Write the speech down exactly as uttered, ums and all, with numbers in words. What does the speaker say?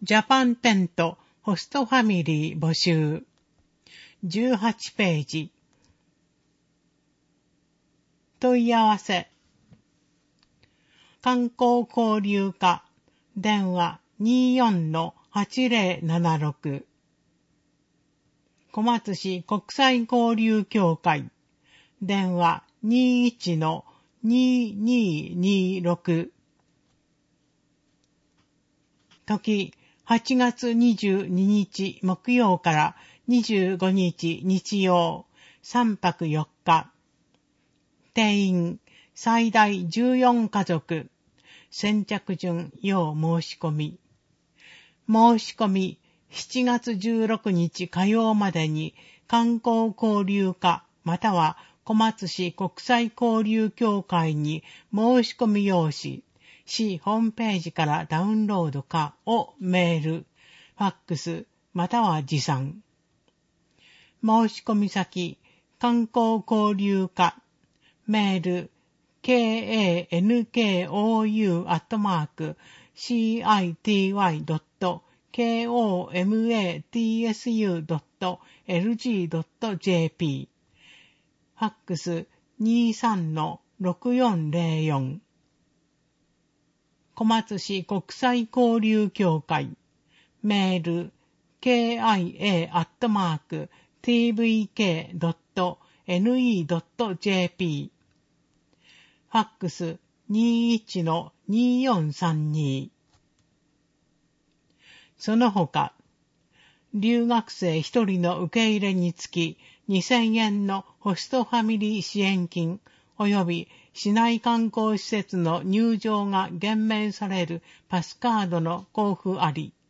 ジャパンテントホストファミリー募集。じゅうはちページ。問い合わせ。観光交流課電話 にーよんのはちぜろななろく。小松市国際交流協会電話 にーいちのにーにーにーろく。時はちがつにじゅうににち木曜からにじゅうごにち日曜さんぱくよっか。定員最大じゅうよんかぞく。先着順要申し込み。申し込みしちがつじゅうろくにち火曜までに観光交流課または小松市国際交流協会に申し込み用紙、市ホームページからダウンロードかをメール、ファックスまたは持参。申し込み先、観光交流課、メール、ケーエーエヌケーオーユー アットマーク シーアイティーワイ ドット ケーオーエムエーティーエスユー ドット エルジー ドット ジェーピー。ファックス にーさんのろくよんぜろよん。小松市国際交流協会、メール、ケーアイエー アットマーク ティーブイケー ドット エヌイー ドット ジェーピー。ファックス にーいちのにーよんさんに。その他、留学生一人の受け入れにつきにせんえんのホストファミリー支援金及び市内観光施設の入場が減免されるパスカードの交付あり。